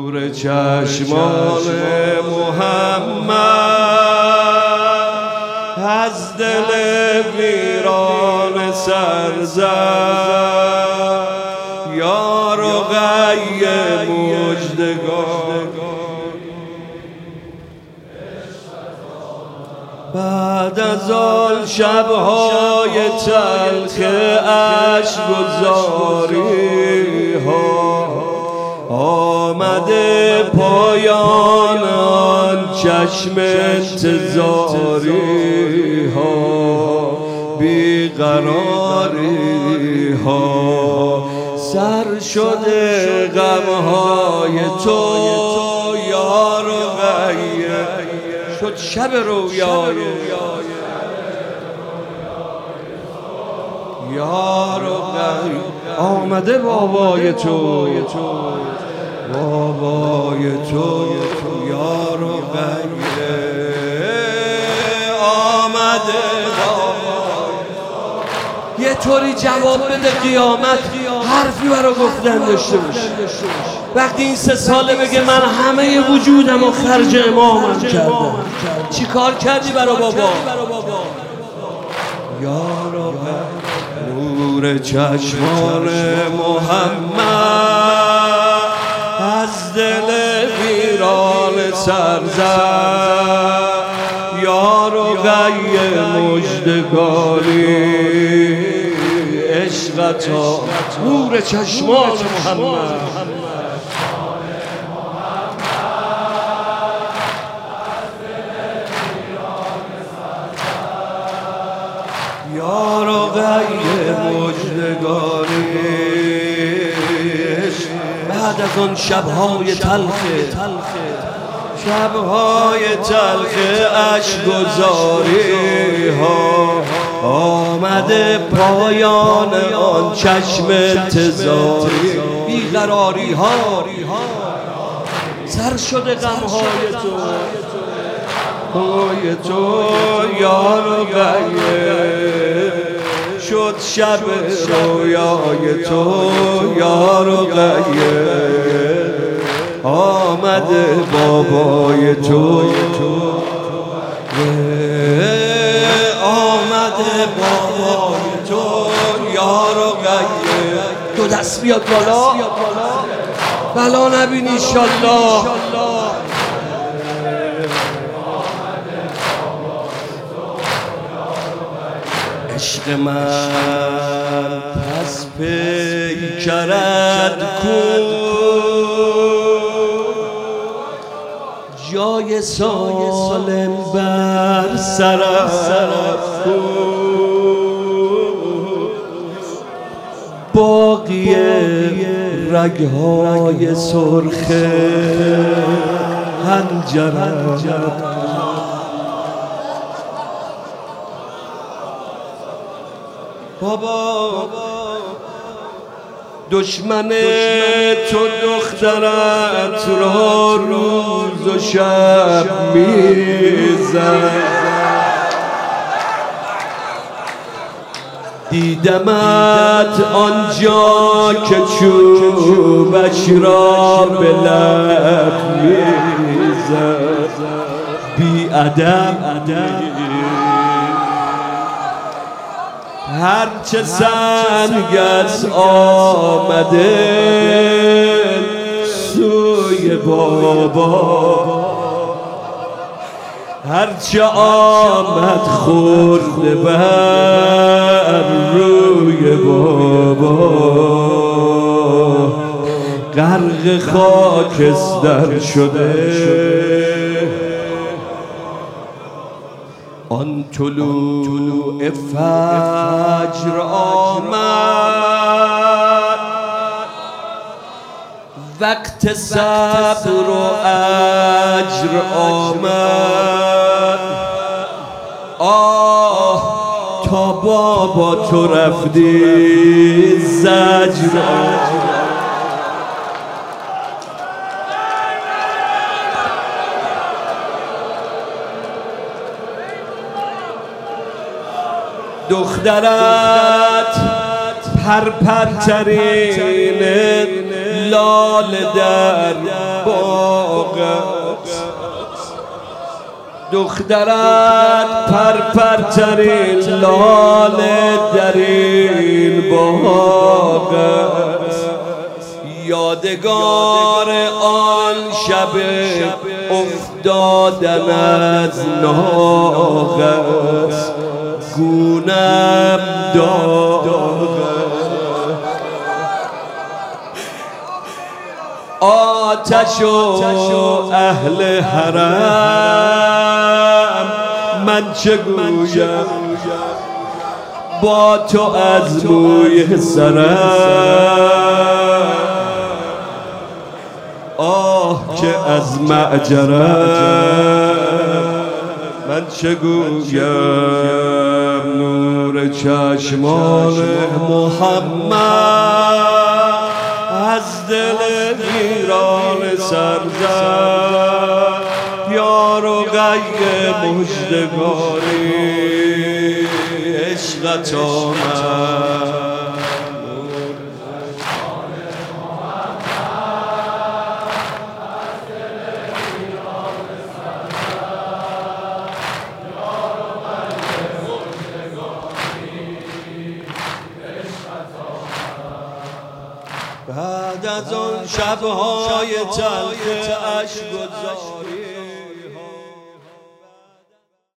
نور چشمان محمد از دل ویران سر زد. یا رقی مژدگان بعد از آن شب‌های تلخ اشک‌گذاری ها آمده پایان آن چشم انتظاری ها بیقراری ها سر شده غم‌های تو یا رقیه شد شب رویای یا رقیه آمده بابای تو بابای تو یا رقیه آمده بابای یه طوری جواب بده قیامت حرفی برا گفتن داشته باشه. وقتی این 3 ساله بگه من همه وجودم و خرج امامم کردم چی کار کردی برا بابا؟ یا رب نور چشمان محمد از دل ویران سر زد. یا رقی مژدگانی عشقتا نور چشمان محمد یا رقی مژدگانی بعد از آن شب‌های تلخ اشک‌گذاری ها آمده پایان آن چشم انتظاری بیقراری ها سر شده غم‌های تو یا رقیه شد شب رویای تو یا رقیه آمده بابای تو آمده بابای تو یا رقیه دو دست بیاد بالا بلا نبینی انشالله. عشق من پس پیکرت کن جای سالم بر سرت کن باقی رگهای سرخ حنجرت بابا دشمن تو دخترت را روز و شب میزد دیدمت آنجا که چوبش را به لب میزد بی ادب هرچه سنگ از آمده سوی بابا هرچه آمد خورده بر روی بابا غرق خاکستر شده آن طلوع فجر آمد وقت صبر و اجر آمد آه تا بابا تو رفتی زجر آمد دخترت پرپرترین لاله در باغ است، دخترت پرپرترین لاله در این باغ است. یادگار آن شب افتادن از ناغ است، گونم داغ آتش و اهل حرم من چه گویم با تو از موی سرم، آه که از معجرم من چه گویم. نور چشمان محمد از دل ویران سر زد، یار و غی مژدگاری عشقت آمد. بعد از آن شب‌های تلخ اشک گذاری